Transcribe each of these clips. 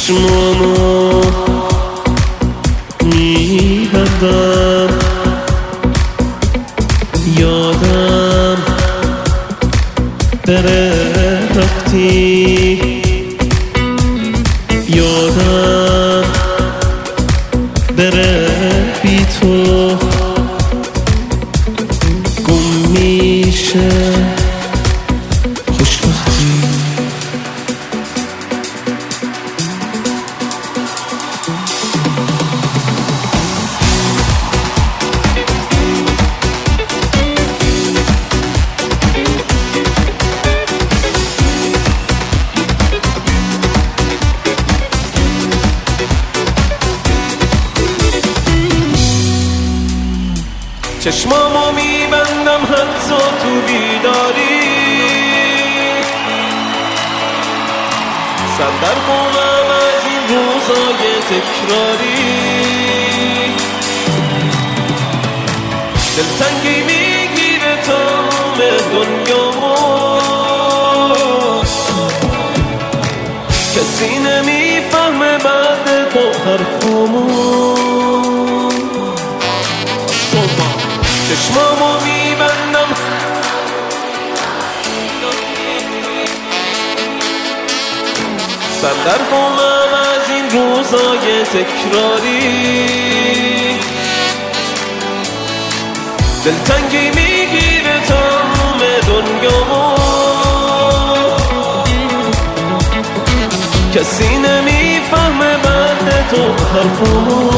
چشمامو میبندم، یادم بره رفتی، یادم بره بی تو گم میشه خوشبختی. چشمامو میبندم حتی تو بیداری، سردرگمم از این روزای تکراری، دلتنگی میگیره تمام دنیامو، کسی نمیفهمه بعد تو حرفامو. چشمامو میبندم سردرگمم از این روزای تکراری، دلتنگی میگیره تمام دنیامو، کسی نمیفهمه بعد تو حرفامو.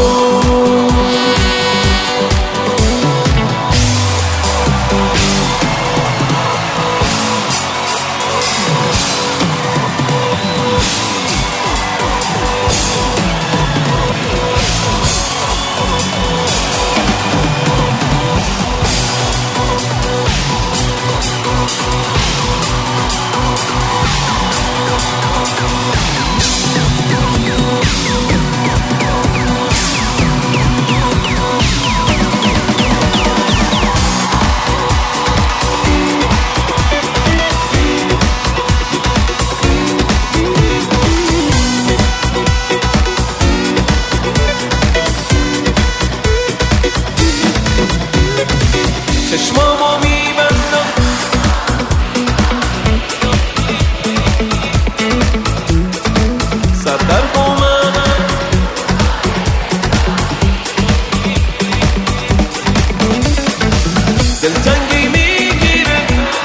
چشمامو میبندم سردرگمم، دلتنگی میگیره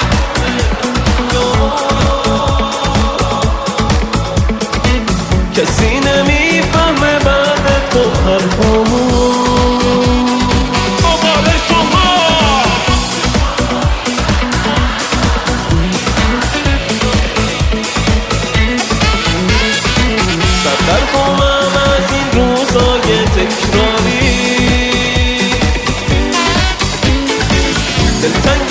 کسی نمیفهمه بعد تو حرفامو. سردرگمم از این روزای تکراری، دلتنگ